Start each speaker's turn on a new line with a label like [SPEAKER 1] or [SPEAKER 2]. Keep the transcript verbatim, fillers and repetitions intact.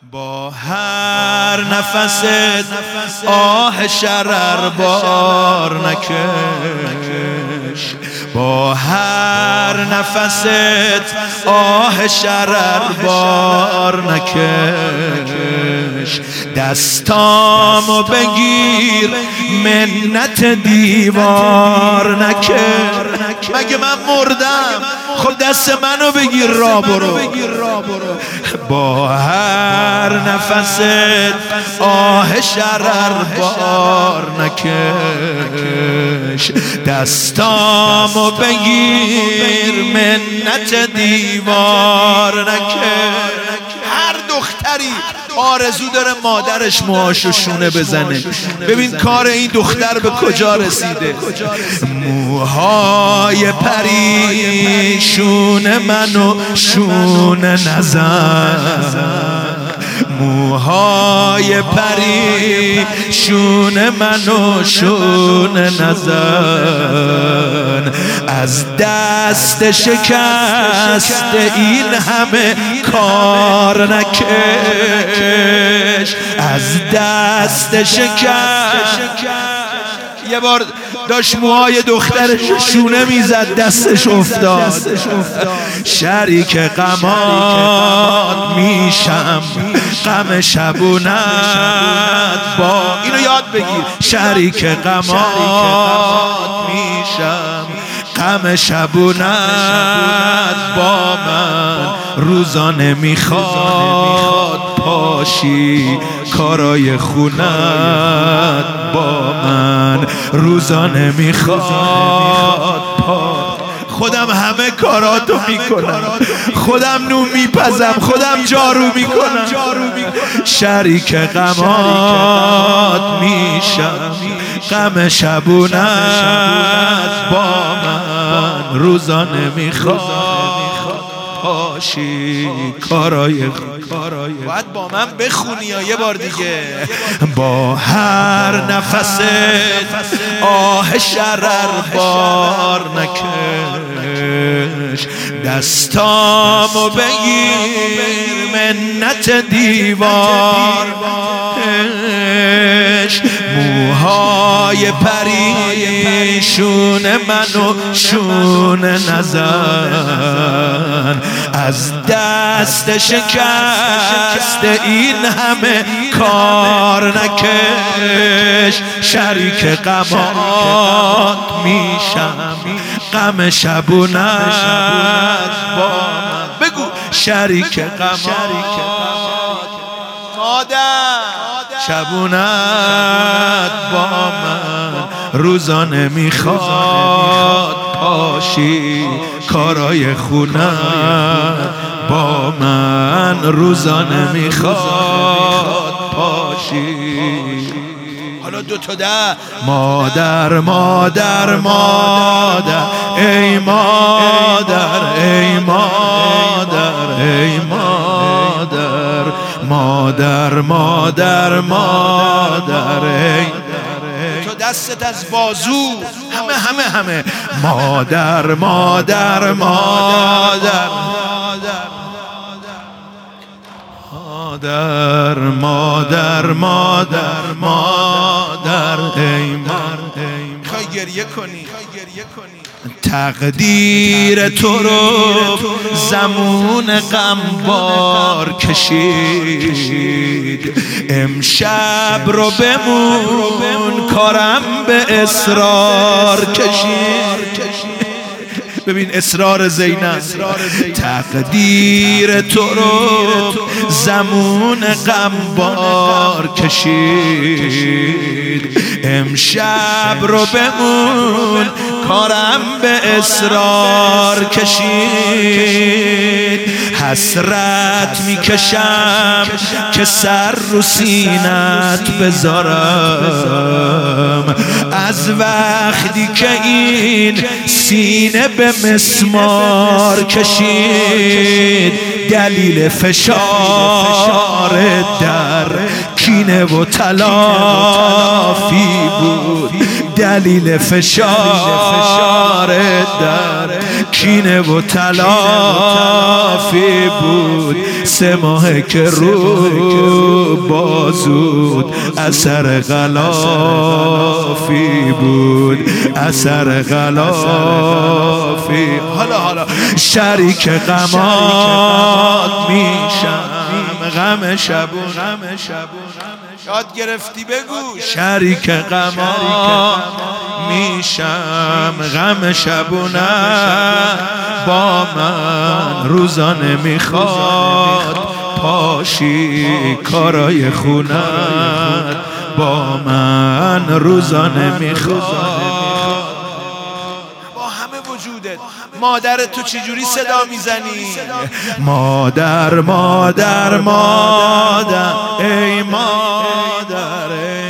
[SPEAKER 1] با هر نفست آه شرر بار نکش، با هر نفست آه شرر بار نکش، دستامو بگیر منت دیوار نکش. مگه من مردم؟ خب دست منو بگیر را برو. با هر نفست آه شرر بار نکش، دستامو بگیر منت دیوار نکش. هر دختری آرزو داره مادرش موهاشو شونه بزنه. ببین کار این دختر به کجا رسیده. موهای پریشون منو شونه نزن، موهای پریشون منو شونه نزن، از دست شکست این همه کار نکش، از دست شکست. یه بار داشت موهای دخترش شونه میزد، دستش افتاد. شریک غمات میشم، غم شبونت با اینو یاد بگیر. شریک غمات میشم، غم شبونت با من روزانه میخواد پاشی، کارای خونت با من روزانه میخواد پاشی. خودم همه کاراتو میکنم، خودم نون میپزم، خودم جارو میکنم. شریک غمات میشم، غم شبونت با من روزانه میخواد پاشی، کارای باید با من بخونی یا یه بار دیگه. با هر نفست آه شرر بار نکش، دستامو بگیر منت دیوار نکش، موهای پریشون منو شونه نزن، از دست شکست این همه کار نکش. شریک غمات میشم، غم شبونت با من. بگو شریک غمات مادر شبونت با من روزانه میخواد پاشی، کارای خونت با من روزانه میخواد پاشی. حالا دو تا ده. مادر مادر مادر ای مادر ای مادر ای مادر، مادر مادر مادر ای تو دستت از بازو همه همه همه. مادر مادر مادر مادر مادر مادر مادر ای مادر. میخوای گریه کنی؟ تقدیر تو رو زمون غم بار کشید، امشب رو بمون کارم به اصرار کشید. ببین اصرار زینب. تقدیر تو رو زمون غم بار کشید، امشب رو بمون کارم به اصرار کشید. حسرت میکشم که سر رو سینت بذارم، از وقتی که این سینه به مسمار کشید. دلیل فشار در کینه و تلافی بود، دلیل فشار در کینه و تلافی بود. سه ماه که رو بازود اثر غلافی بود، اثر غلافی. حالا حالا شریک غمات میشم، غم شبون یاد گرفتی بگو. شریک غمات میشم، غم شبونه با من روزانه میخواد پاشی کارای خونت با من روزانه میخواد. با همه وجودت مادر تو چجوری صدا میزنی؟ مادر مادر مادر ای مادر ای